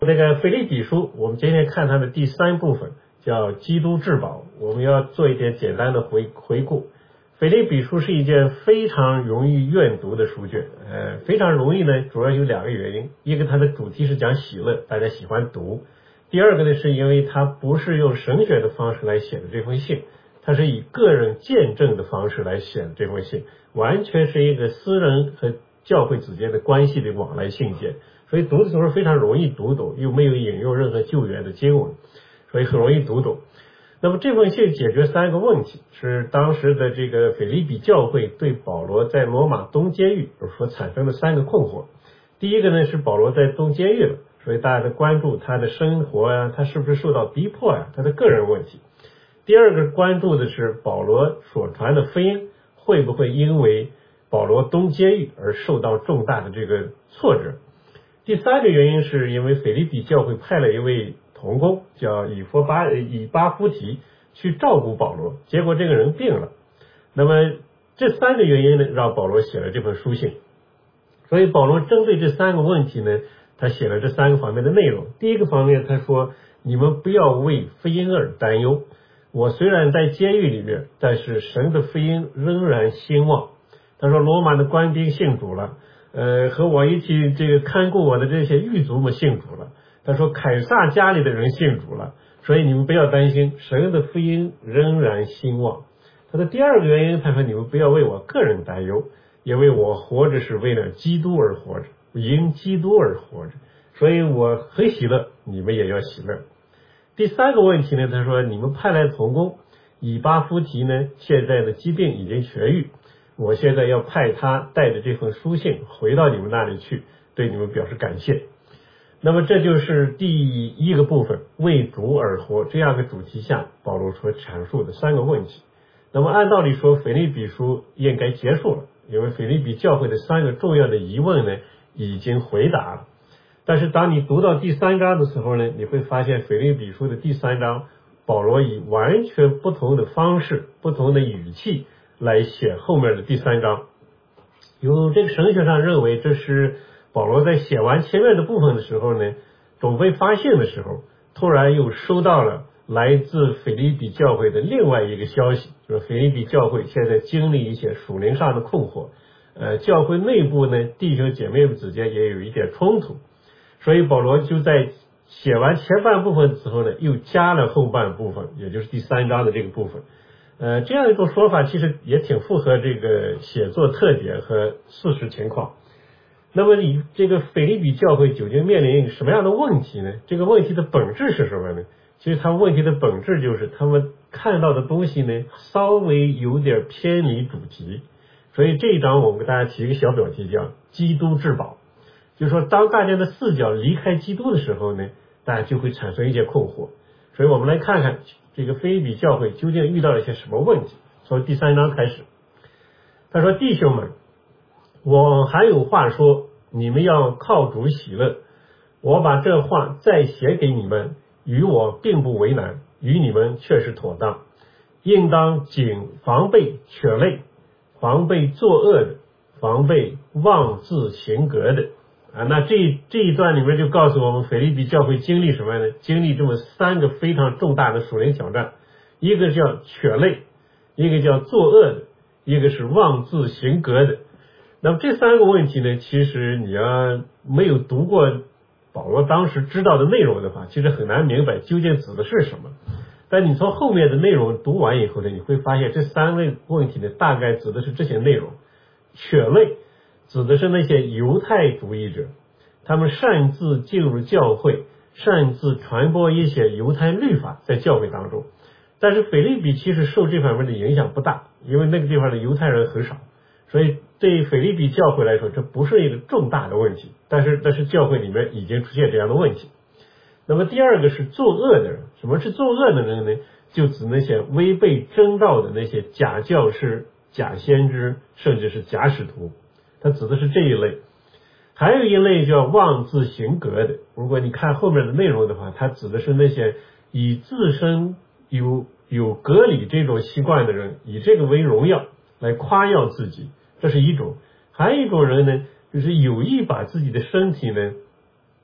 这个腓立比书，我们今天看它的第3部分，叫基督至宝。我们要做一点简单的回顾。腓立比书是一件非常容易阅读的书卷，非常容易呢，主要有2个原因。一个它的主题是讲喜乐，大家喜欢读；第二个呢，是因为它不是用神学的方式来写的这封信，它是以个人见证的方式来写的这封信，完全是一个私人和教会之间的关系的往来信件。所以读的时候非常容易读懂，又没有引用任何旧约的经文，所以很容易读懂。那么这封信解决3个问题，是当时的这个腓立比教会对保罗在罗马东监狱所产生的3个困惑。第一个呢，是保罗在东监狱了，所以大家都关注他的生活啊，他是不是受到逼迫啊，他的个人问题。第二个关注的是保罗所传的福音会不会因为保罗东监狱而受到重大的这个挫折。第3个原因是因为腓立比教会派了一位同工叫以巴弗提去照顾保罗，结果这个人病了。那么这3个原因呢，让保罗写了这封书信。所以保罗针对这3个问题呢，他写了这3个方面的内容。第一个方面，他说你们不要为福音而担忧，我虽然在监狱里面，但是神的福音仍然兴旺。他说罗马的官兵信主了，和我一起这个看顾我的这些狱卒们信主了。他说凯撒家里的人信主了，所以你们不要担心，神的福音仍然兴旺。他的第2个原因，他说你们不要为我个人担忧，因为我活着是为了基督而活着，因基督而活着，所以我很喜乐，你们也要喜乐。第3个问题呢，他说你们派来同工以巴弗提呢，现在的疾病已经痊愈，我现在要派他带着这份书信回到你们那里去，对你们表示感谢。那么这就是第1个部分，为主而活这样的主题下保罗所阐述的3个问题。那么按道理说腓立比书应该结束了，因为腓立比教会的3个重要的疑问呢已经回答了。但是当你读到第3章的时候呢，你会发现腓立比书的第3章保罗以完全不同的方式，不同的语气来写后面的第3章。有这个神学上认为这是保罗在写完前面的部分的时候呢，准备发信的时候，突然又收到了来自腓立比教会的另外一个消息，就是腓立比教会现在经历一些属灵上的困惑，教会内部呢弟兄姐妹们之间也有一点冲突，所以保罗就在写完前半部分之后呢，又加了后半部分，也就是第3章的这个部分。这样一种说法其实也挺符合这个写作特点和事实情况。那么你这个腓立比教会究竟面临什么样的问题呢？这个问题的本质是什么呢？其实他们问题的本质就是他们看到的东西呢稍微有点偏离主题。所以这一章我们给大家提一个小标题叫基督至宝，就是说当大家的视角离开基督的时候呢，大家就会产生一些困惑。所以我们来看看这个腓立比教会究竟遇到了一些什么问题。从第3章开始，他说弟兄们，我还有话说，你们要靠主喜乐。我把这话再写给你们，与我并不为难，与你们却是妥当。应当谨防备犬类，防备作恶的，防备妄自行格的。那这一段里面就告诉我们腓立比教会经历什么呢？经历这么3个非常重大的属灵挑战，一个叫犬类，一个叫作恶的，一个是妄自行格的。那么这3个问题呢，其实你要没有读过保罗当时知道的内容的话，其实很难明白究竟指的是什么。但你从后面的内容读完以后呢，你会发现这3个问题呢，大概指的是这些内容。犬类指的是那些犹太主义者，他们擅自进入教会，擅自传播一些犹太律法在教会当中。但是腓立比其实受这方面的影响不大，因为那个地方的犹太人很少，所以对腓立比教会来说这不是一个重大的问题，但是教会里面已经出现这样的问题。那么第2个是作恶的人。什么是作恶的人呢？就指那些违背真道的那些假教师、假先知，甚至是假使徒，它指的是这一类。还有一类叫妄自行格的，如果你看后面的内容的话，它指的是那些以自身有隔离这种习惯的人，以这个为荣耀来夸耀自己，这是一种。还有一种人呢，就是有意把自己的身体呢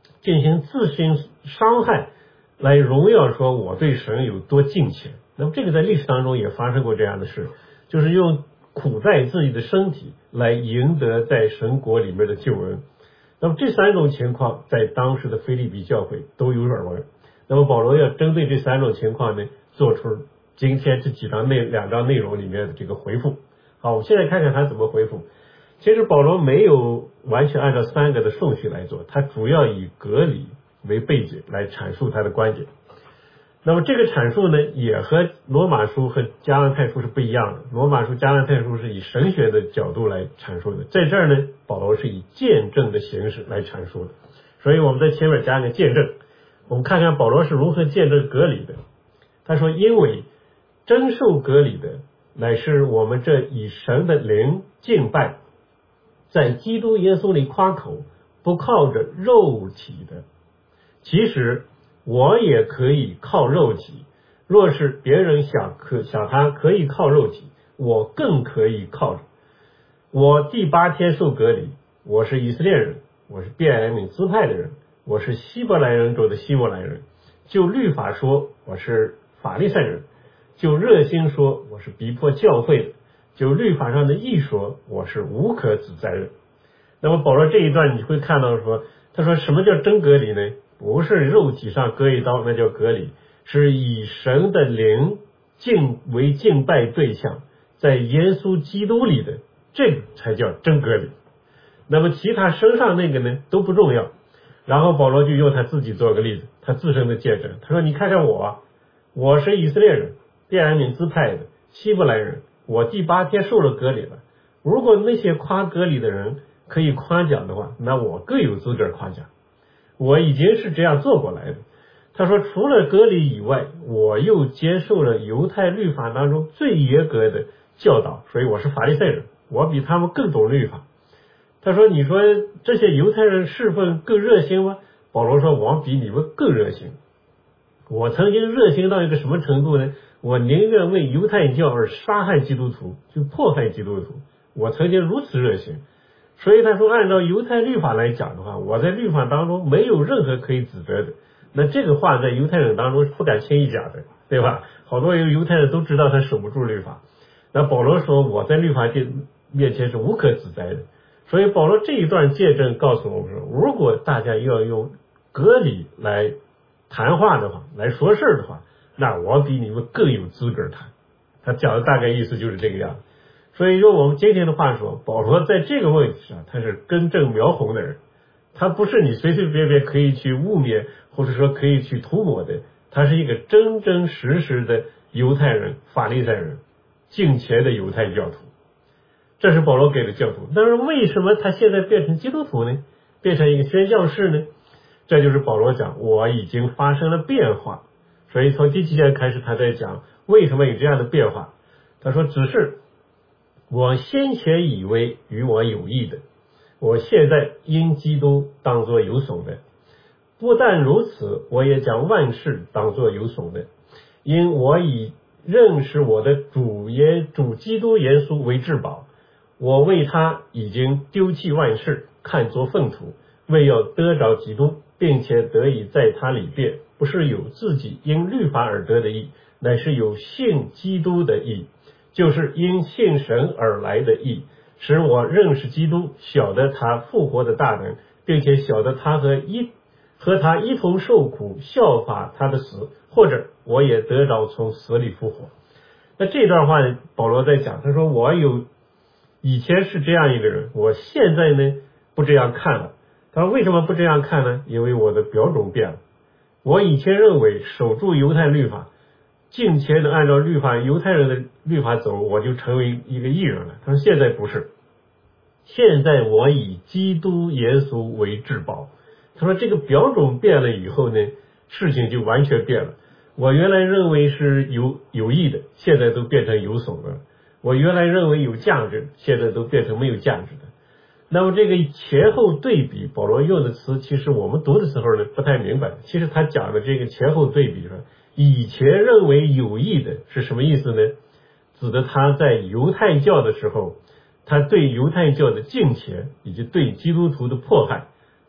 进行自行伤害，来荣耀说我对神有多敬虔。那么这个在历史当中也发生过这样的事，就是用苦待自己的身体来赢得在神国里面的救恩。那么这3种情况在当时的腓立比教会都有耳闻。那么保罗要针对这3种情况呢，做出今天这2章内容里面的这个回复。好，我们现在看看他怎么回复。其实保罗没有完全按照3个的顺序来做，他主要以隔离为背景来阐述他的观点。那么这个阐述呢，也和罗马书和加拉太书是不一样的。罗马书、加拉太书是以神学的角度来阐述的，在这儿呢，保罗是以见证的形式来阐述的。所以我们在前面加个见证，我们看看保罗是如何见证隔离的。他说，因为真受隔离的乃是我们这以神的灵敬拜，在基督耶稣里夸口，不靠着肉体的。其实我也可以靠肉体，若是别人想他可以靠肉体，我更可以靠着。我第8天受隔离，我是以色列人，我是便雅悯支派的人，我是希伯来人中的希伯来人。就律法说，我是法利赛人；就热心说，我是逼迫教会的；就律法上的义说，我是无可指摘的。那么保罗这一段你会看到说，他说什么叫真隔离呢？不是肉体上割一刀，那叫隔离，是以神的灵为敬拜对象，在耶稣基督里的，这个才叫真隔离。那么其他身上那个呢都不重要。然后保罗就用他自己做个例子，他自身的见证。他说，你看看我是以色列人，便雅悯支派的，希伯来人，我第8天受了隔离了。如果那些夸隔离的人可以夸奖的话，那我更有资格夸奖，我已经是这样做过来的。他说，除了隔离以外，我又接受了犹太律法当中最严格的教导，所以我是法利赛人，我比他们更懂律法。他说，你说这些犹太人侍奉更热心吗？保罗说，我比你们更热心。我曾经热心到一个什么程度呢？我宁愿为犹太教而杀害基督徒，就迫害基督徒，我曾经如此热心。所以他说，按照犹太律法来讲的话，我在律法当中没有任何可以指责的。那这个话在犹太人当中是不敢轻易讲的，对吧？好多犹太人都知道他守不住律法。那保罗说，我在律法面前是无可指摘的。所以保罗这一段见证告诉我们说，如果大家要用隔离来谈话的话，来说事的话，那我比你们更有资格谈。他讲的大概意思就是这个样子。所以用我们今天的话说，保罗在这个问题上他是根正苗红的人，他不是你随随便便可以去污蔑或者说可以去涂抹的，他是一个真真实实的犹太人、法利赛人，敬虔的犹太教徒。这是保罗给的教徒。但是为什么他现在变成基督徒呢？变成一个宣教士呢？这就是保罗讲，我已经发生了变化。所以从第7节开始他在讲为什么有这样的变化。他说，只是我先前以为与我有益的，我现在因基督当作有损的。不但如此，我也将万事当作有损的，因我以认识我的主基督耶稣为至宝。我为他已经丢弃万事，看作粪土，为要得着基督，并且得以在他里边，不是有自己因律法而得的义，乃是有信基督的义，就是因信神而来的义，使我认识基督，晓得他复活的大能，并且晓得他和他一同受苦，效法他的死，或者我也得着从死里复活。那这段话呢，保罗在讲，他说我以前是这样一个人，我现在呢不这样看了。他说为什么不这样看呢？因为我的标准变了。我以前认为守住犹太律法，敬虔的按照犹太人的律法走，我就成为一个义人了。他说现在不是，现在我以基督耶稣为至宝。他说这个标准变了以后呢，事情就完全变了。我原来认为是有益的，现在都变成有损的。我原来认为有价值，现在都变成没有价值的。那么这个前后对比，保罗用的词其实我们读的时候呢不太明白。其实他讲的这个前后对比说，以前认为有益的是什么意思呢？指的他在犹太教的时候，他对犹太教的敬虔以及对基督徒的迫害，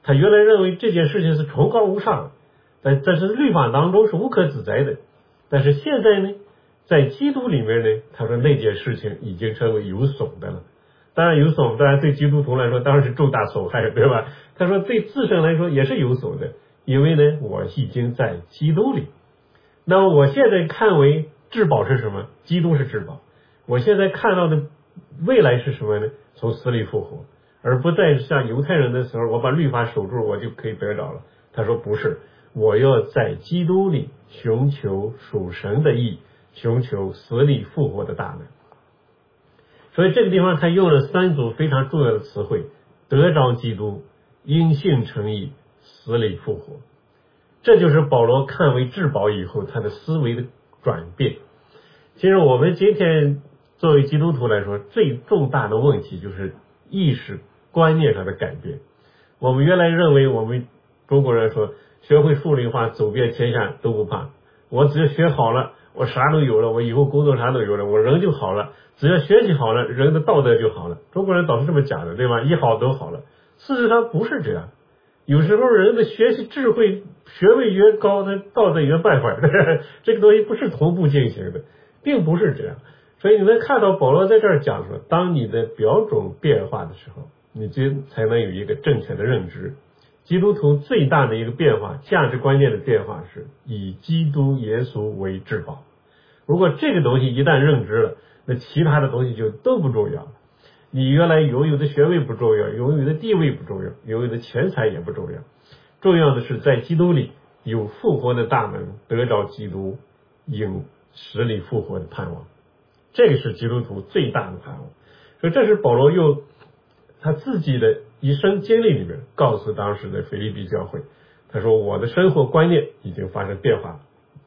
他原来认为这件事情是崇高无上的，但是律法当中是无可指摘的。但是现在呢，在基督里面呢，他说那件事情已经成为有损的了。当然有损，当然对基督徒来说当然是重大损害，对吧？他说对自身来说也是有损的，因为呢我已经在基督里。那么我现在看为至宝是什么？基督是至宝。我现在看到的未来是什么呢？从死里复活，而不再像犹太人的时候，我把律法守住我就可以得着了。他说不是，我要在基督里寻求属神的义，寻求死里复活的大能。所以这个地方他用了三组非常重要的词汇：得着基督、因信称义、死里复活。这就是保罗看为至宝以后他的思维的转变。其实我们今天作为基督徒来说，最重大的问题就是意识观念上的改变。我们原来认为，我们中国人说学会数理化，走遍天下都不怕，我只要学好了，我啥都有了，我以后工作啥都有了，我人就好了，只要学习好了，人的道德就好了。中国人倒是这么讲的，对吧？一好都好了。事实上不是这样，有时候人的学习智慧学位越高，他道德越败坏，这个东西不是同步进行的，并不是这样。所以你能看到保罗在这儿讲说，当你的标准变化的时候，你就才能有一个正确的认知。基督徒最大的一个变化，价值观念的变化是以基督耶稣为至宝。如果这个东西一旦认知了，那其他的东西就都不重要了。你原来拥有的学位不重要，拥有的地位不重要，拥有的钱财也不重要，重要的是在基督里有复活的大能，得着基督，有死里复活的盼望。这个是基督徒最大的盼望。所以这是保罗用他自己的一生经历里面告诉当时的腓立比教会，他说我的生活观念已经发生变化了。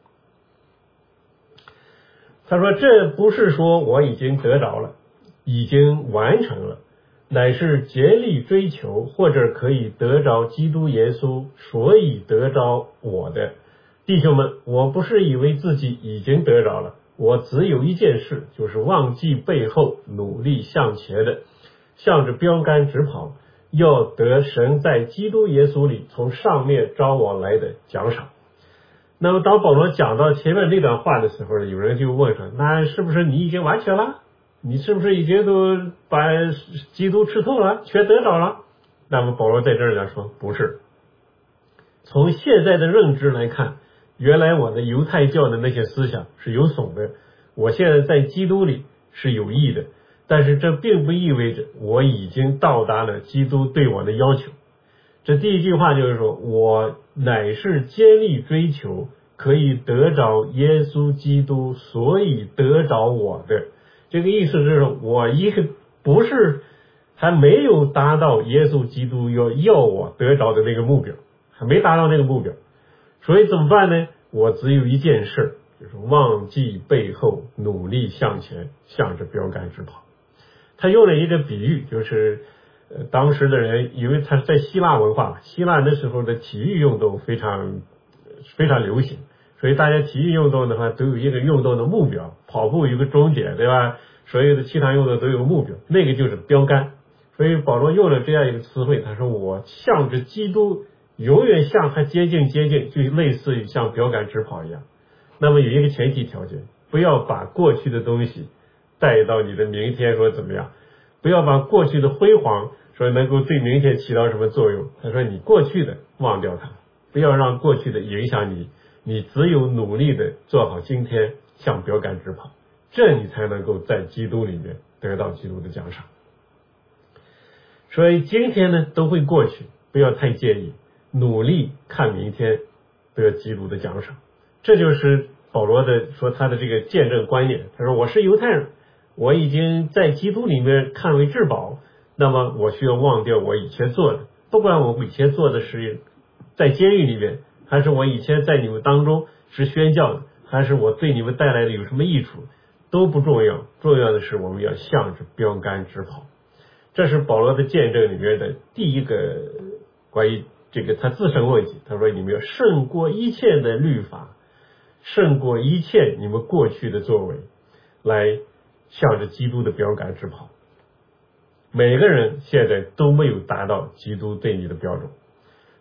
他说这不是说我已经得着了，已经完成了，乃是竭力追求，或者可以得着基督耶稣，所以得着我的。弟兄们，我不是以为自己已经得着了，我只有一件事，就是忘记背后，努力向前的，向着标杆直跑，要得神在基督耶稣里从上面招我来的奖赏。那么当保罗讲到前面那段话的时候，有人就问说，那是不是你已经完全了？你是不是已经都把基督吃透了，全得着了？那么保罗在这儿来说，不是。从现在的认知来看，原来我的犹太教的那些思想是有损的，我现在在基督里是有益的，但是这并不意味着我已经到达了基督对我的要求。这第一句话就是说，我乃是竭力追求可以得着耶稣基督，所以得着我的。这个意思是我不是还没有达到耶稣基督要我得着的那个目标，还没达到那个目标，所以怎么办呢？我只有一件事，就是忘记背后，努力向前，向着标杆直跑。他用了一个比喻，就是当时的人，因为他是在希腊文化，希腊那时候的体育运动非常流行，所以大家体育运动的话都有一个运动的目标，跑步有个终点，对吧？所有的其他运动都有目标，那个就是标杆。所以保罗用了这样一个词汇，他说我向着基督永远向他接近，就类似于像标杆直跑一样。那么有一个前提条件，不要把过去的东西带到你的明天说怎么样，不要把过去的辉煌说能够对明天起到什么作用。他说你过去的忘掉它，不要让过去的影响你，你只有努力的做好今天，向标杆直跑，这你才能够在基督里面得到基督的奖赏。所以今天呢都会过去，不要太介意，努力看明天得基督的奖赏。这就是保罗的说他的这个见证观念。他说我是犹太人，我已经在基督里面看为至宝，那么我需要忘掉我以前做的，不管我以前做的是在监狱里面，还是我以前在你们当中是宣教的，还是我对你们带来的有什么益处，都不重要，重要的是我们要向着标杆直跑。这是保罗的见证里面的第一个关于这个他自身问题。他说你们要胜过一切的律法，胜过一切你们过去的作为，来向着基督的标杆直跑。每个人现在都没有达到基督对你的标准，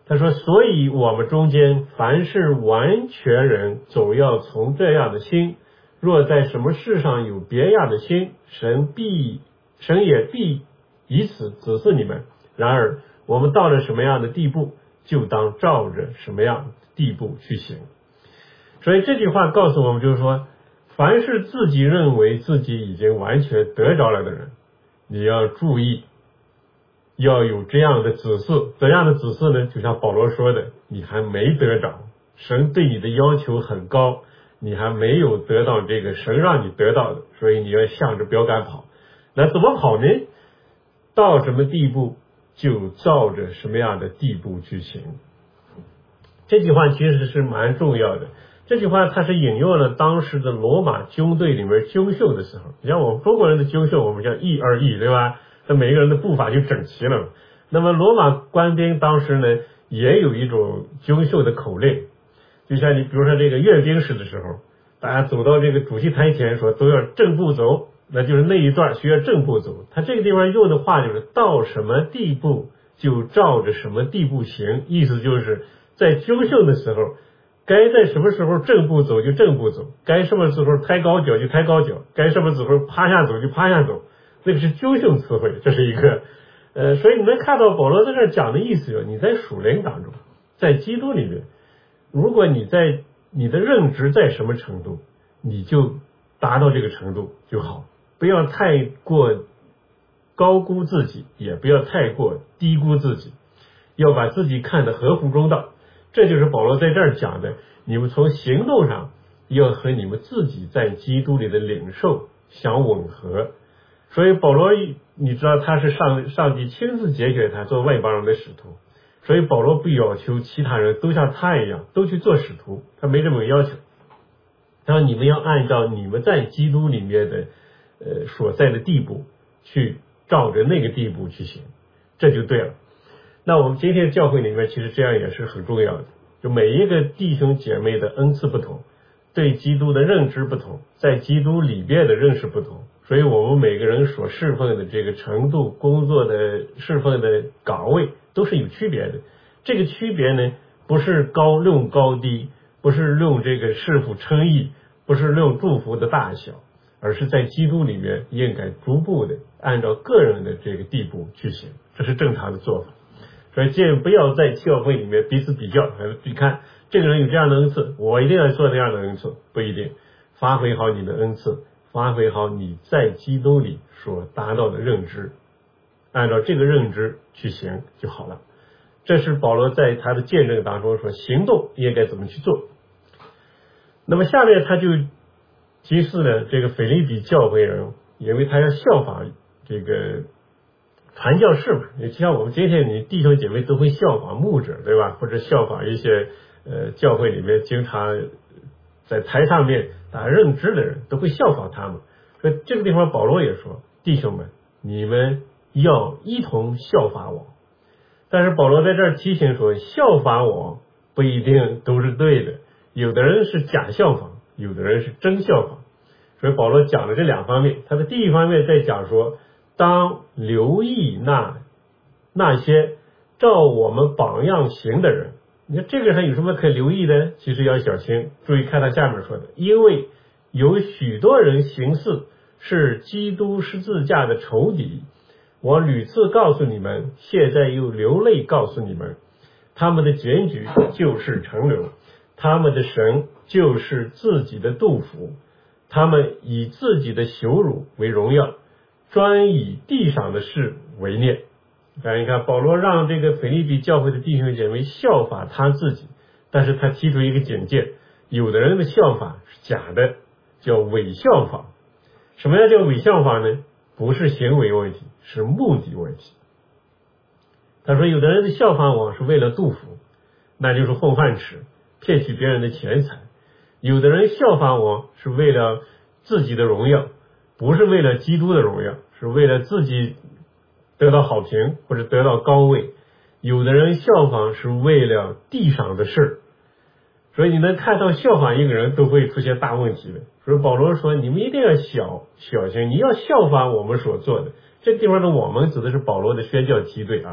他说，所以我们中间凡是完全人，总要从这样的心。若在什么事上有别样的心，神也必以此指示你们。然而我们到了什么样的地步，就当照着什么样的地步去行。所以这句话告诉我们，就是说，凡是自己认为自己已经完全得着了的人，你要注意，要有这样的指示。怎样的指示呢？就像保罗说的，你还没得着，神对你的要求很高，你还没有得到这个神让你得到的，所以你要向着标杆跑。那怎么跑呢？到什么地步就照着什么样的地步去行。这句话其实是蛮重要的。这句话它是引用了当时的罗马军队里面军秀的时候，你像我们中国人的军秀，我们叫1、2、1，对吧？那每个人的步伐就整齐了。那么罗马官兵当时呢，也有一种军秀的口令，就像你比如说这个阅兵式的时候，大家走到这个主席台前说都要正步走，那就是那一段需要正步走。他这个地方用的话就是到什么地步就照着什么地步行，意思就是在军秀的时候，该在什么时候正步走就正步走，该什么时候抬高脚就抬高脚，该什么时候趴下走就趴下走，那个是军训词汇，这是一个所以你能看到保罗在这儿讲的意思有，你在属灵当中，在基督里面，如果你在你的认知在什么程度，你就达到这个程度就好，不要太过高估自己，也不要太过低估自己，要把自己看得合乎中道。这就是保罗在这儿讲的，你们从行动上要和你们自己在基督里的领受相吻合。所以保罗你知道他是上帝亲自拣选他做外邦人的使徒，所以保罗不要求其他人都像他一样都去做使徒，他没这么个要求。他说你们要按照你们在基督里面的所在的地步去照着那个地步去行，这就对了。那我们今天教会里面其实这样也是很重要的，就每一个弟兄姐妹的恩赐不同，对基督的认知不同，在基督里边的认识不同，所以我们每个人所侍奉的这个程度，工作的侍奉的岗位都是有区别的。这个区别呢，不是论高低，不是论这个是否称义，不是论祝福的大小，而是在基督里面应该逐步的按照个人的这个地步去行，这是正常的做法。所以不要在教会里面彼此比较，你看这个人有这样的恩赐，我一定要做这样的恩赐，不一定。发挥好你的恩赐，发挥好你在基督里所达到的认知，按照这个认知去行就好了。这是保罗在他的见证当中说行动应该怎么去做。那么下面他就提示了这个腓立比教会人，因为他要效法这个传教士嘛，也就像我们今天你弟兄姐妹都会效法牧者，对吧？或者效法一些教会里面经常在台上面打认知的人，都会效仿他们。所以这个地方保罗也说，弟兄们，你们要一同效法我。但是保罗在这儿提醒说，效法我不一定都是对的，有的人是假效仿，有的人是真效仿。所以保罗讲了这两方面，他的第一方面在讲说，当留意那些照我们榜样行的人。你看这个上有什么可留意的？其实要小心，注意看他下面说的，因为有许多人行事是基督十字架的仇敌，我屡次告诉你们，现在又流泪告诉你们，他们的结局就是沉流，他们的神就是自己的杜甫，他们以自己的羞辱为荣耀，专以地上的事为念。你看保罗让这个腓立比教会的弟兄姐妹效法他自己，但是他提出一个警戒，有的人的效法是假的，叫伪效法。什么叫伪效法呢？不是行为问题，是目的问题。他说有的人的效法我是为了杜甫，那就是混饭吃，骗取别人的钱财。有的人效法我是为了自己的荣耀，不是为了基督的荣耀，是为了自己得到好评或者得到高位。有的人效仿是为了地上的事，所以你能看到效仿一个人都会出现大问题的。所以保罗说你们一定要小心，你要效仿我们所做的。这地方的我们指的是保罗的宣教梯队啊，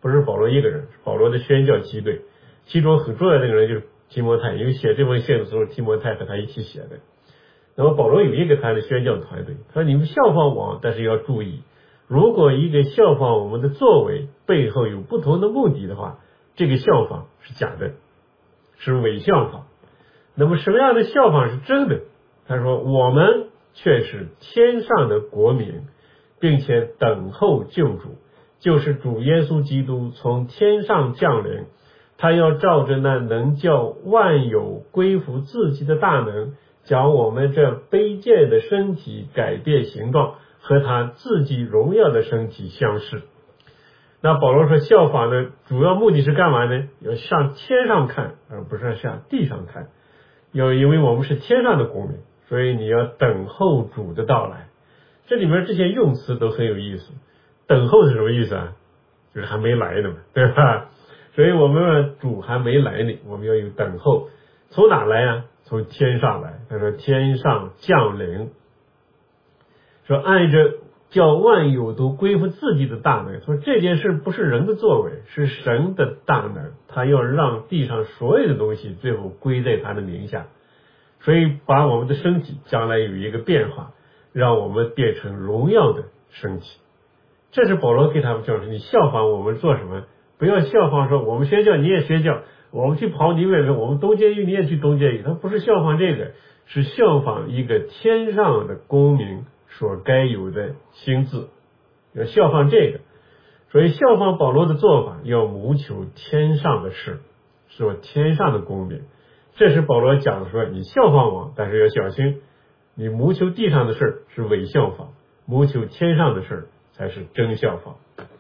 不是保罗一个人，是保罗的宣教机队，其中很重要的一个人就是提摩太，因为写这封信的时候，提摩太和他一起写的。那么保罗有一个他的宣教团队，他说你们效仿我，但是要注意，如果一个效仿我们的作为背后有不同的目的的话，这个效仿是假的，是伪效仿。那么什么样的效仿是真的？他说我们却是天上的国民，并且等候救主，就是主耶稣基督从天上降临，他要照着那能叫万有归服自己的大能，将我们这卑贱的身体改变形状，和他自己荣耀的身体相似。那保罗说效法的主要目的是干嘛呢？要向天上看，而不是向地上看。因为我们是天上的国民，所以你要等候主的到来。这里面这些用词都很有意思。等候是什么意思啊？就是还没来呢嘛，对吧？所以我们主还没来呢，我们要有等候。从哪来啊？从天上来。他说天上降临，说按着叫万有都归服自己的大能。说这件事不是人的作为，是神的大能，他要让地上所有的东西最后归在他的名下。所以把我们的身体将来有一个变化，让我们变成荣耀的身体。这是保罗给他们教示，你效仿我们做什么？不要效仿说我们宣教你也宣教，我们去跑你也我们东监狱你也去东监狱。他不是效仿这个，是效仿一个天上的公民所该有的心智，要效仿这个。所以效仿保罗的做法，要谋求天上的事，做天上的公民。这是保罗讲说，你效仿我，但是要小心，你谋求地上的事是伪效仿，谋求天上的事才是真效仿。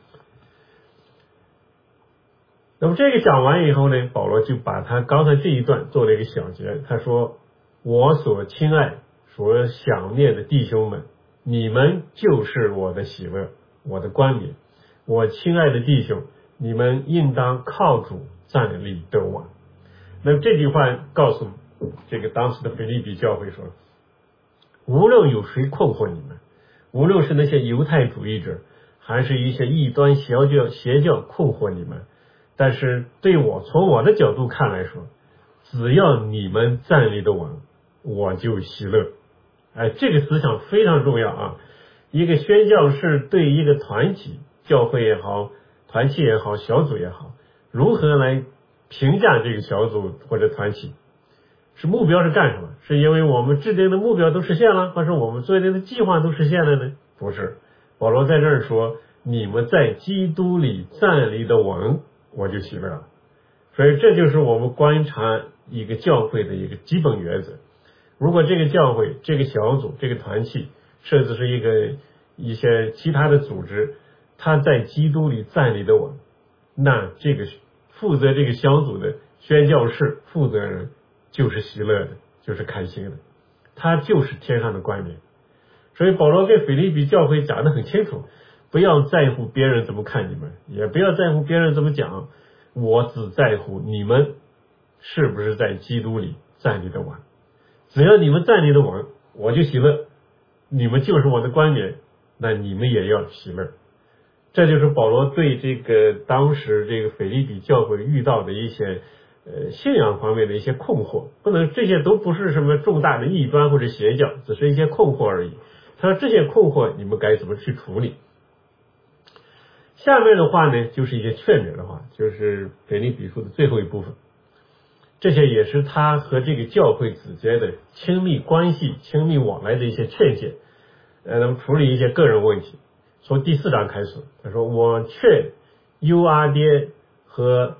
那么这个讲完以后呢，保罗就把他刚才这一段做了一个小结。他说，我所亲爱所想念的弟兄们，你们就是我的喜乐，我的冠冕。我亲爱的弟兄，你们应当靠主站立得稳。那么这句话告诉这个当时的腓立比教会说，无论有谁困惑你们，无论是那些犹太主义者，还是一些异端邪教困惑你们，但是对我从我的角度看来说，只要你们站立得稳，我就喜乐。这个思想非常重要啊！一个宣教士对一个团体，教会也好，团体也好，小组也好，如何来评价这个小组或者团体？是目标是干什么？是因为我们制定的目标都实现了，或是我们做的计划都实现了呢？不是。保罗在这儿说，你们在基督里站立得稳，我就喜乐了。所以这就是我们观察一个教会的一个基本原则。如果这个教会、这个小组、这个团体，甚至是一些其他的组织，它在基督里站立得稳，那这个负责这个小组的宣教士负责人就是喜乐的，就是开心的，他就是天上的冠冕。所以保罗跟腓立比教会讲得很清楚，不要在乎别人怎么看你们，也不要在乎别人怎么讲，我只在乎你们是不是在基督里站立得稳。只要你们站立得稳，我就喜乐，你们就是我的冠冕，那你们也要喜乐。这就是保罗对这个当时这个腓立比教会遇到的一些信仰方面的一些困惑，这些都不是什么重大的异端或者邪教，只是一些困惑而已。他说这些困惑你们该怎么去处理？下面的话呢，就是一些劝勉的话，就是腓立比书的最后一部分。这些也是他和这个教会之间的亲密关系、亲密往来的一些劝诫，那么处理一些个人问题。从第4章开始，他说，我劝犹阿爹和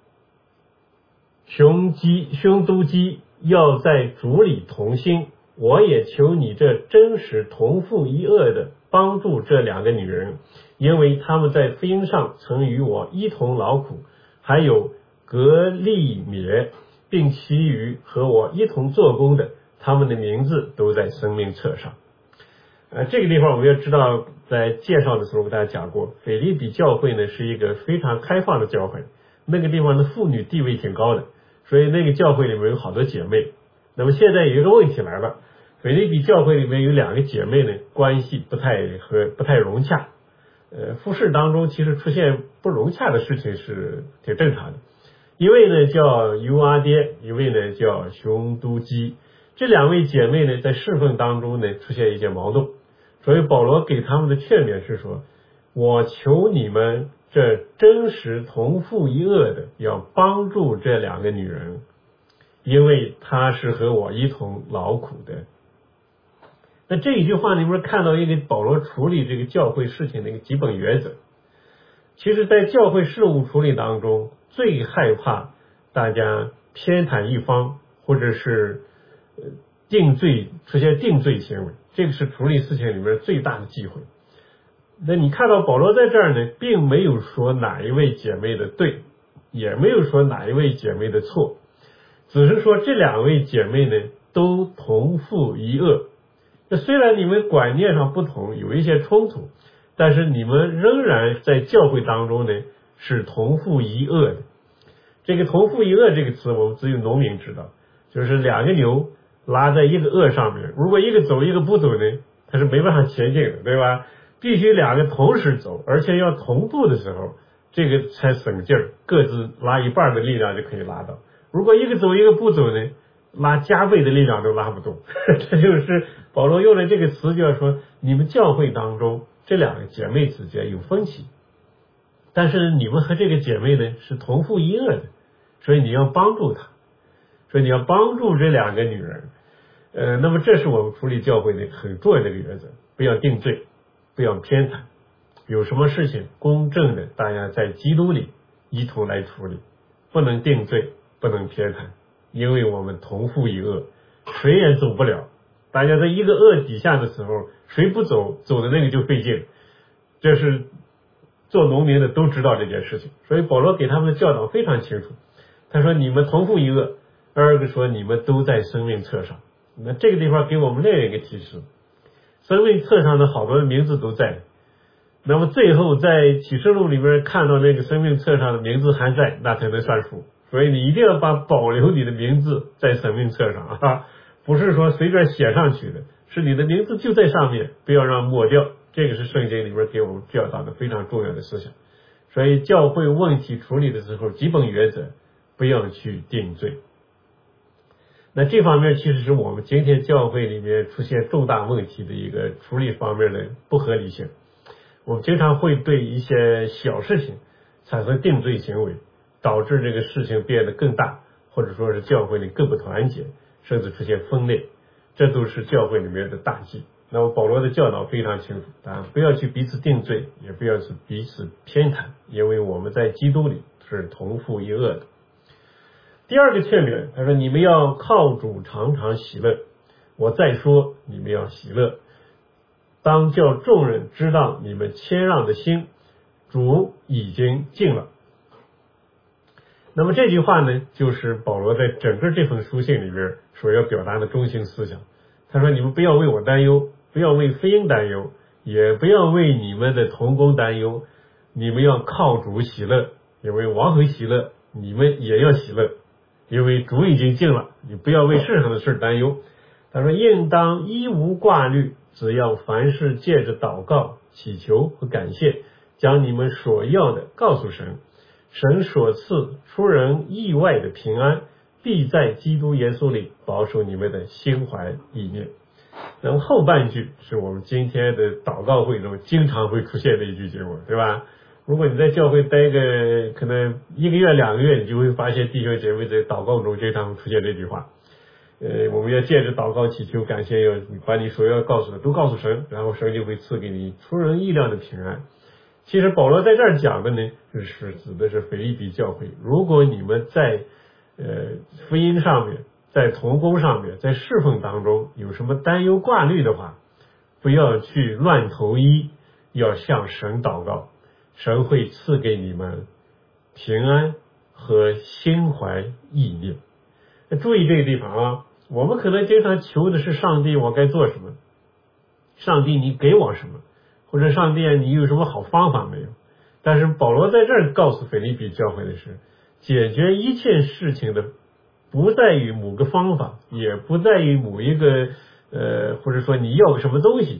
雄都基要在主里同心，我也求你这真实同父一轭的帮助这2个女人，因为他们在福音上曾与我一同劳苦，还有格利勉，并其余和我一同做工的，他们的名字都在生命册上。这个地方我们要知道，在介绍的时候给大家讲过，腓立比教会呢是一个非常开放的教会，那个地方的妇女地位挺高的，所以那个教会里面有好多姐妹。那么现在有一个问题来了，腓立比教会里面有2个姐妹呢，关系不太融洽。 复试当中其实出现不融洽的事情是挺正常的。一位呢叫尤阿爹，一位呢叫熊都基，这两位姐妹呢在侍奉当中呢出现一些矛盾，所以保罗给他们的劝勉是说，我求你们这真实同父异恶的要帮助这两个女人，因为她是和我一同劳苦的。那这一句话里面看到一个保罗处理这个教会事情的一个基本原则。其实在教会事务处理当中，最害怕大家偏袒一方，或者是出现定罪行为，这个是处理事情里面最大的忌讳。那你看到保罗在这儿呢，并没有说哪一位姐妹的对，也没有说哪一位姐妹的错，只是说这两位姐妹呢都同父异恶。那虽然你们观念上不同，有一些冲突，但是你们仍然在教会当中呢是同父异恶的。这个同父异恶这个词我们只有农民知道，就是两个牛拉在一个轭上面，如果一个走一个不走呢，它是没办法前进的，对吧？必须两个同时走，而且要同步的时候，这个才省劲儿，各自拉一半的力量就可以拉到。如果一个走一个不走呢，拉加倍的力量都拉不动。这就是保罗用的这个词，就要说你们教会当中这两个姐妹之间有分歧，但是你们和这个姐妹呢是同父异恶的，所以你要帮助她，所以你要帮助这两个女人。那么这是我们处理教会的很重要的一个原则，不要定罪，不要偏袒，有什么事情公正的，大家在基督里一同来处理，不能定罪，不能偏袒，因为我们同父异恶，谁也走不了。大家在一个恶底下的时候，谁不走，走的那个就费劲。这是做农民的都知道这件事情，所以保罗给他们的教导非常清楚。他说你们同父异恶，二个说你们都在生命册上。那这个地方给我们另一个提示，生命册上的好多名字都在，那么最后在启示录里面看到那个生命册上的名字还在，那才能算数。所以你一定要保留你的名字在生命册上啊，不是说随便写上去的，是你的名字就在上面，不要让抹掉。这个是圣经里面给我们教导的非常重要的思想。所以教会问题处理的时候，基本原则不要去定罪。那这方面其实是我们今天教会里面出现重大问题的一个处理方面的不合理性。我们经常会对一些小事情产生定罪行为，导致这个事情变得更大，或者说是教会里更不团结，甚至出现分裂，这都是教会里面的大忌。那么保罗的教导非常清楚，不要去彼此定罪，也不要去彼此偏袒，因为我们在基督里是同父异恶的。第二个劝勉，他说你们要靠主常常喜乐。我再说你们要喜乐，当叫众人知道你们谦让的心，主已经尽了。那么这句话呢，就是保罗在整个这封书信里面所要表达的中心思想。他说你们不要为我担忧，不要为福音担忧，也不要为你们的同工担忧，你们要靠主喜乐，因为王和喜乐，你们也要喜乐，因为主已经尽了，你不要为世上的事担忧。他说应当一无挂虑，只要凡事借着祷告、祈求和感谢，将你们所要的告诉神，神所赐出人意外的平安，必在基督耶稣里保守你们的心怀意念。那么后半句是我们今天的祷告会中经常会出现的一句经文，对吧？如果你在教会待个可能1个月2个月，你就会发现弟兄姐妹在祷告中经常会出现这句话。我们要借着祷告祈求感谢，要把你所要告诉的都告诉神，然后神就会赐给你出人意料的平安。其实保罗在这儿讲的呢，是指的是腓立比教会。如果你们在福音上面，在同工上面，在侍奉当中有什么担忧挂虑的话，不要去乱投医，要向神祷告，神会赐给你们平安和心怀意念。注意这个地方啊，我们可能经常求的是上帝我该做什么，上帝你给我什么，或者上帝你有什么好方法没有。但是保罗在这儿告诉腓立比教会的是，解决一切事情的不在于某个方法，也不在于某一个或者说你要个什么东西，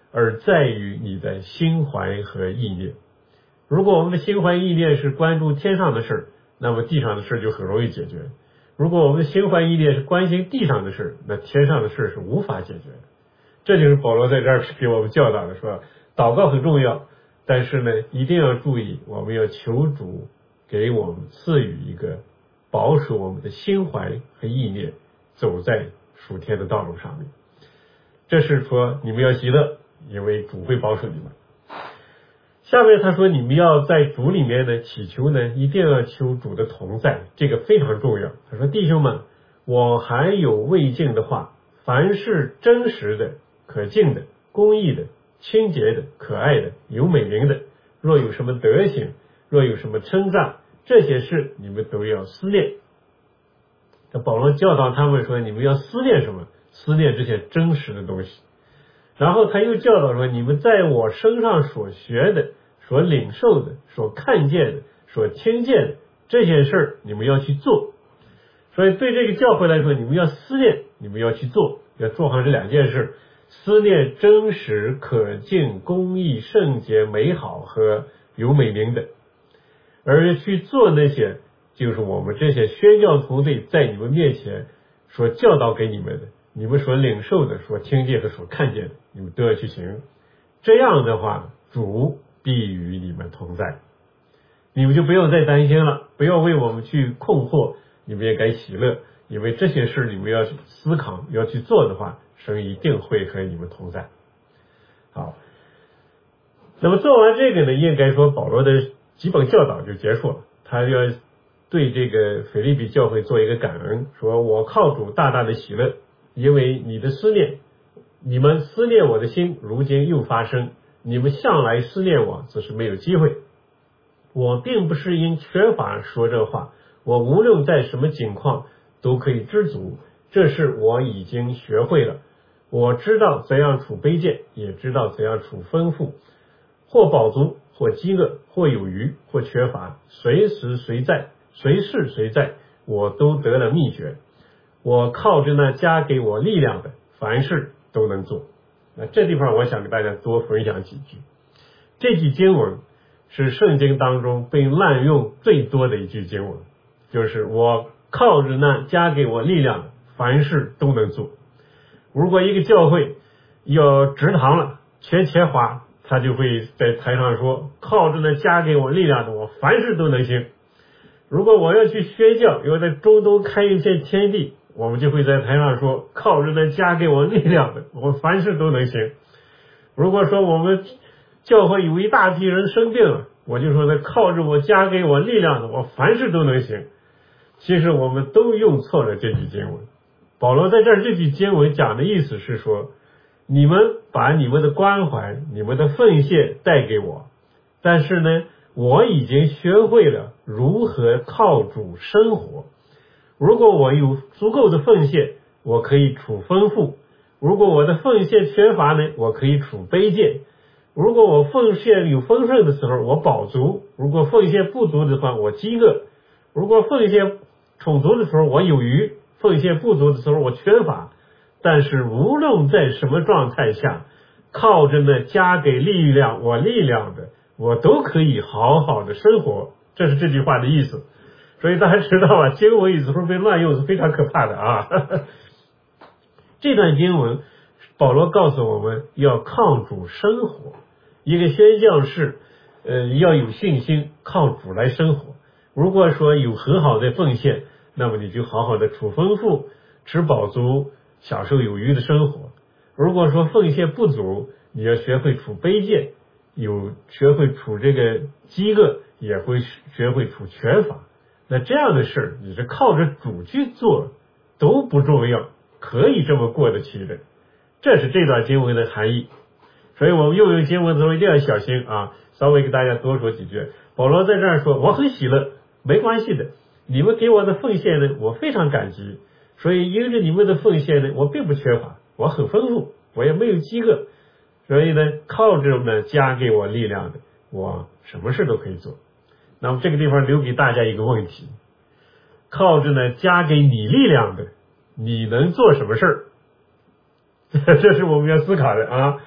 而在于你的心怀和意念。如果我们的心怀意念是关注天上的事，那么地上的事就很容易解决；如果我们的心怀意念是关心地上的事，那天上的事是无法解决的。这就是保罗在这儿给我们教导的，说祷告很重要，但是呢，一定要注意，我们要求主给我们赐予一个保守我们的心怀和意念走在属天的道路上面。这是说你们要喜乐，因为主会保守你们。下面他说你们要在主里面呢祈求呢，一定要求主的同在，这个非常重要。他说弟兄们，我还有未尽的话，凡是真实的、可敬的、公义的、清洁的、可爱的、有美名的，若有什么德行，若有什么称赞，这些事你们都要思念。这保罗教导他们说，你们要思念什么？思念这些真实的东西。然后他又教导说，你们在我身上所学的、所领受的、所看见的、所听见的这些事儿，你们要去做。所以对这个教会来说，你们要思念，你们要去做，要做好这两件事：思念真实、可敬、公义、圣洁、美好和有美名的，而去做那些就是我们这些宣教同队在你们面前所教导给你们的，你们所领受的、所听见和所看见的，你们都要去行。这样的话，主必与你们同在，你们就不用再担心了，不要为我们去困惑，你们也该喜乐，因为这些事你们要去思考、要去做的话，神一定会和你们同在。好，那么做完这个呢，应该说保罗的基本教导就结束了。他要对这个腓立比教会做一个感恩，说我靠主大大的喜乐，因为你们思念我的心如今又发生，你们向来思念我，只是没有机会。我并不是因缺乏说这话，我无论在什么境况都可以知足，这是我已经学会了。我知道怎样处卑贱，也知道怎样处丰富，或饱足，或饥饿，或有余，或缺乏，随时随在，随事随在，我都得了秘诀。我靠着那加给我力量的，凡事都能做。那这地方我想给大家多分享几句。这句经文是圣经当中被滥用最多的一句经文，就是我靠着那加给我力量的，凡事都能做。如果一个教会要植堂了，缺钱花，他就会在台上说，靠着那加给我力量的，我凡事都能行。如果我要去宣教，要在中东开一片天地，我们就会在台上说，靠着那加给我力量的，我凡事都能行。如果说我们教会有一大批人生病了，我就说呢，靠着我加给我力量的，我凡事都能行。其实我们都用错了这句经文。保罗在这儿这句经文讲的意思是说，你们把你们的关怀、你们的奉献带给我，但是呢，我已经学会了如何靠主生活。如果我有足够的奉献，我可以处丰富；如果我的奉献缺乏呢，我可以处卑贱；如果我奉献有丰盛的时候，我饱足；如果奉献不足的话，我饥饿；如果奉献充足的时候，我有余；奉献不足的时候，我缺乏。但是无论在什么状态下，靠着呢加给力量的，我都可以好好的生活。这是这句话的意思。所以大家知道啊，经文有时候被乱用是非常可怕的啊。这段经文保罗告诉我们要靠主生活，一个宣教士要有信心靠主来生活。如果说有很好的奉献，那么你就好好的处丰富，吃饱足，享受有余的生活。如果说奉献不足，你要学会处卑贱，学会处这个饥饿，也会学会处缺乏。那这样的事你是靠着主去做都不重要，可以这么过得去的。这是这段经文的含义。所以我们用经文的时候一定要小心啊。稍微给大家多说几句。保罗在这儿说，我很喜乐，没关系的，你们给我的奉献呢，我非常感激。所以因着你们的奉献呢，我并不缺乏，我很丰富，我也没有饥饿。所以呢，靠着呢加给我力量的，我什么事都可以做。那么这个地方留给大家一个问题，靠着呢加给你力量的，你能做什么事儿？这是我们要思考的啊。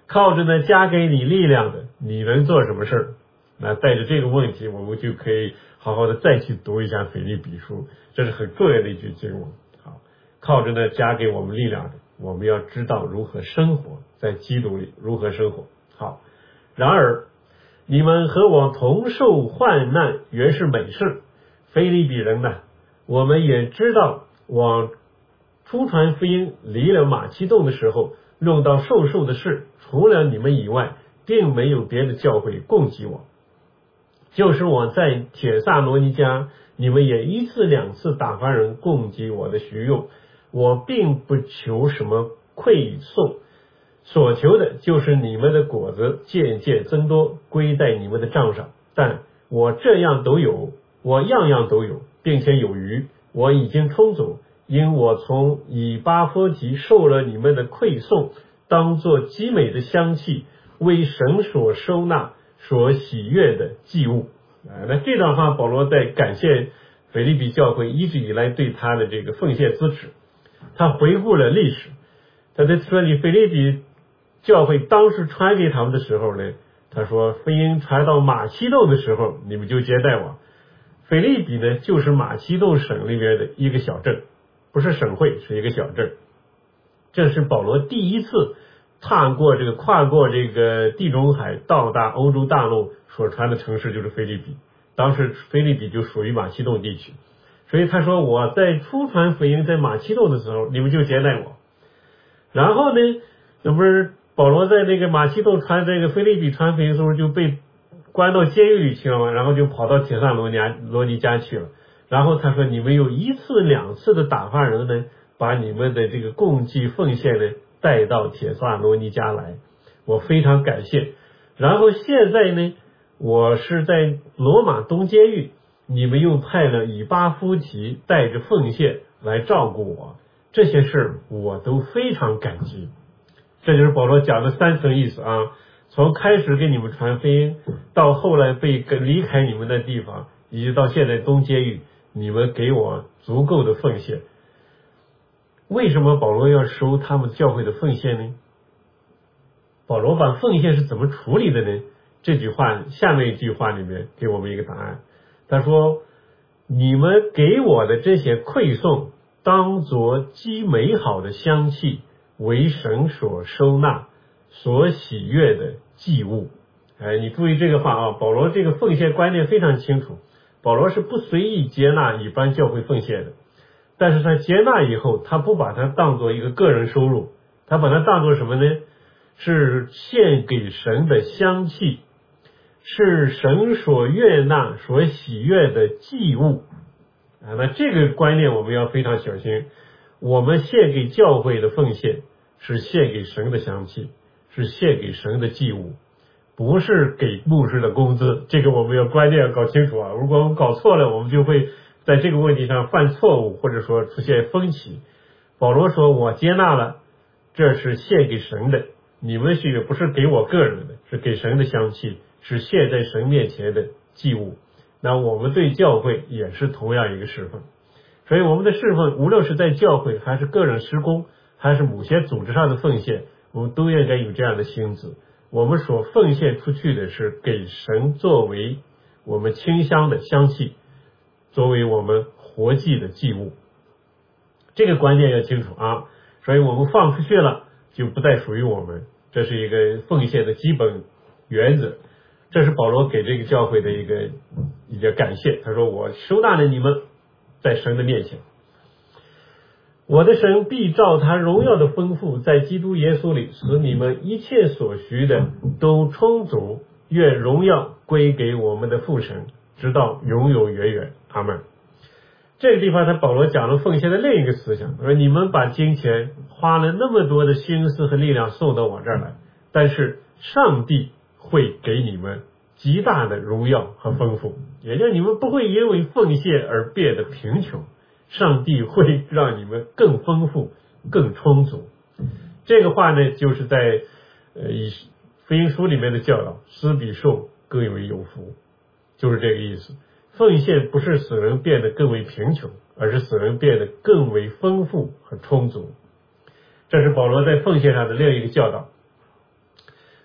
靠着呢加给你力量的，你能做什么事儿？那带着这个问题，我们就可以好好的再去读一下腓立比书，这是很重要的一句经文。好，靠着呢加给我们力量的，我们要知道如何生活，在基督里如何生活。好，然而你们和我同受患难原是美事。腓立比人呢，我们也知道，我初传福音离了马其顿的时候，论到受的事，除了你们以外，并没有别的教会供给我。就是我在帖撒罗尼迦，你们也一次两次打发人供给我的需用，我并不求什么馈送，所求的就是你们的果子渐渐增多，归在你们的账上。但我这样都有，我样样都有，并且有余，我已经充足，因我从以巴弗提受了你们的馈送，当作极美的香气，为神所收纳，所喜悦的祭物。那这段话保罗在感谢腓立比教会一直以来对他的这个奉献支持。他回顾了历史，他在说你腓立比教会当时传给他们的时候呢，他说福音传到马其顿的时候，你们就接待我。腓立比呢，就是马其顿省里面的一个小镇，不是省会，是一个小镇。这是保罗第一次跨过这个地中海到达欧洲大陆所传的城市，就是腓立比。当时腓立比就属于马其顿地区，所以他说我在初传福音在马其顿的时候，你们就接待我。然后呢，那不是保罗在那个马其顿传这个腓立比传福音的时候就被关到监狱里去了嘛，然后就跑到帖撒罗尼迦去了。然后他说你们有一次两次的打发人呢，把你们的这个供给奉献呢带到帖撒罗尼迦来，我非常感谢。然后现在呢，我是在罗马东监狱，你们又派了以巴弗提带着奉献来照顾我，这些事我都非常感激。这就是保罗讲的三层意思啊，从开始给你们传福音，到后来被离开你们的地方，以及到现在东监狱，你们给我足够的奉献。为什么保罗要收他们教会的奉献呢？保罗把奉献是怎么处理的呢？这句话下面一句话里面给我们一个答案。他说你们给我的这些馈送，当作极美好的香气，为神所收纳，所喜悦的祭物。你注意这个话啊，保罗这个奉献观念非常清楚。保罗是不随意接纳一般教会奉献的，但是他接纳以后，他不把它当作一个个人收入，他把它当作什么呢？是献给神的香气，是神所悦纳所喜悦的祭物。那这个观念我们要非常小心。我们献给教会的奉献是献给神的香气，是献给神的祭物，不是给牧师的工资。这个我们要观念要搞清楚啊！如果我们搞错了，我们就会在这个问题上犯错误，或者说出现分歧。保罗说我接纳了，这是献给神的，你们是也不是给我个人的，是给神的香气，是献在神面前的祭物。那我们对教会也是同样一个侍奉，所以我们的侍奉无论是在教会还是个人施工，还是某些组织上的奉献，我们都应该有这样的心智。我们所奉献出去的是给神作为我们清香的香气，作为我们活祭的祭物，这个观念要清楚啊。所以我们放出去了就不再属于我们，这是一个奉献的基本原则。这是保罗给这个教会的一个感谢。他说我收纳了你们在神的面前，我的神必照他荣耀的丰富，在基督耶稣里使你们一切所需的都充足，愿荣耀归给我们的父神，直到永永远远。阿们。这个地方他保罗讲了奉献的另一个思想，说你们把金钱花了那么多的心思和力量送到我这儿来，但是上帝会给你们极大的荣耀和丰富，也就是你们不会因为奉献而变得贫穷，上帝会让你们更丰富更充足。这个话呢就是在福音书里面的教导，施比受更为有福，就是这个意思。奉献不是使人变得更为贫穷，而是使人变得更为丰富和充足。这是保罗在奉献上的另一个教导。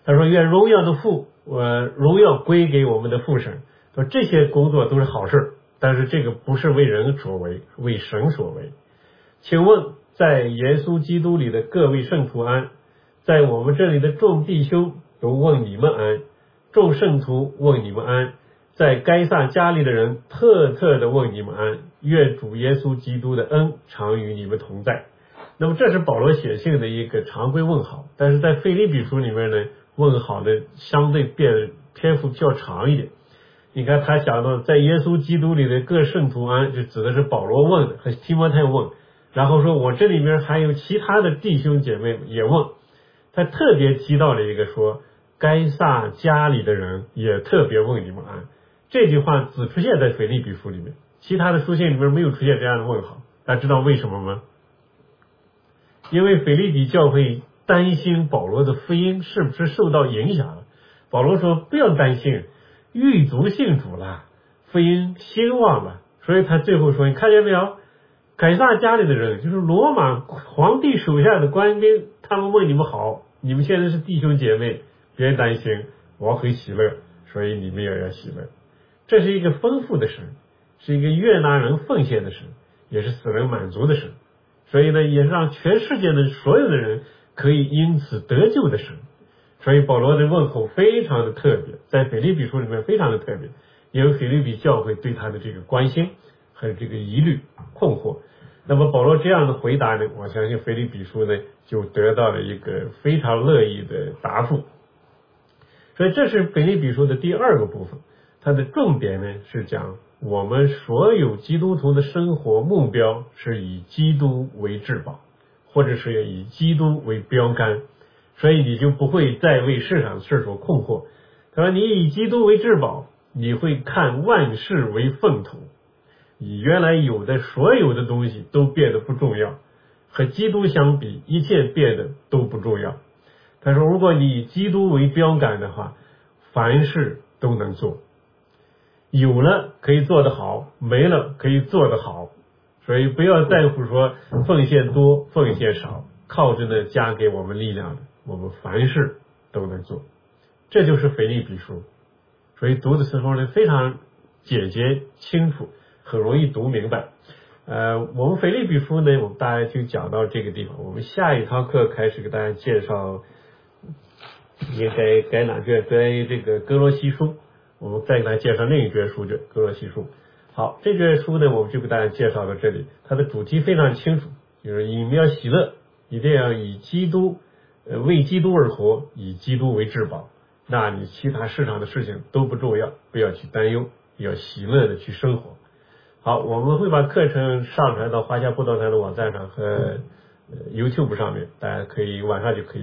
他说愿荣耀的父，荣耀归给我们的父神。说这些工作都是好事，但是这个不是为人所为，为神所为。请问在耶稣基督里的各位圣徒安，在我们这里的众弟兄都问你们安，众圣徒问你们安，在该撒家里的人特的问你们安，愿主耶稣基督的恩常与你们同在。那么这是保罗写信的一个常规问好，但是在腓立比书里面呢，问好的相对篇幅较长一点。你看他讲到在耶稣基督里的各圣徒安，就指的是保罗问的和提摩太问，然后说我这里面还有其他的弟兄姐妹也问，他特别提到了一个说该撒家里的人也特别问你们安，这句话只出现在腓立比书里面，其他的书信里面没有出现这样的问号。大家知道为什么吗？因为腓立比教会担心保罗的福音是不是受到影响了。保罗说不要担心，狱卒信主了，福音兴旺了，所以他最后说你看见没有，该撒家里的人就是罗马皇帝手下的官兵，他们问你们好，你们现在是弟兄姐妹，别担心，我很喜乐，所以你们也要喜乐。这是一个丰富的神，是一个悦纳人奉献的神，也是使人满足的神，所以呢也是让全世界的所有的人可以因此得救的神。所以保罗的问候非常的特别，在腓立比书里面非常的特别，因为腓立比教会对他的这个关心和这个疑虑困惑。那么保罗这样的回答呢，我相信腓立比书呢就得到了一个非常乐意的答复。所以这是腓立比书的第二个部分，它的重点呢是讲我们所有基督徒的生活目标是以基督为至宝，或者是以基督为标杆，所以你就不会再为世上的事所困惑。他说你以基督为至宝，你会看万事为粪土，你原来有的所有的东西都变得不重要，和基督相比一切变得都不重要。他说如果你以基督为标杆的话，凡事都能做，有了可以做得好，没了可以做得好，所以不要在乎说奉献多奉献少，靠着呢加给我们力量的，我们凡事都能做。这就是腓立比书，所以读的时候呢非常简洁清楚，很容易读明白。我们腓立比书呢，我们大家就讲到这个地方。我们下一堂课开始给大家介绍，应该改哪卷？该这个哥罗西书，我们再给大家介绍另一卷书卷哥罗西书。好，这卷书呢，我们就给大家介绍到这里。它的主题非常清楚，就是你们要喜乐，一定要以基督为基督而活，以基督为至宝。那你其他世上的事情都不重要，不要去担忧，要喜乐的去生活。好，我们会把课程上传到华夏布道团的网站上和YouTube 上面，大家可以晚上就可以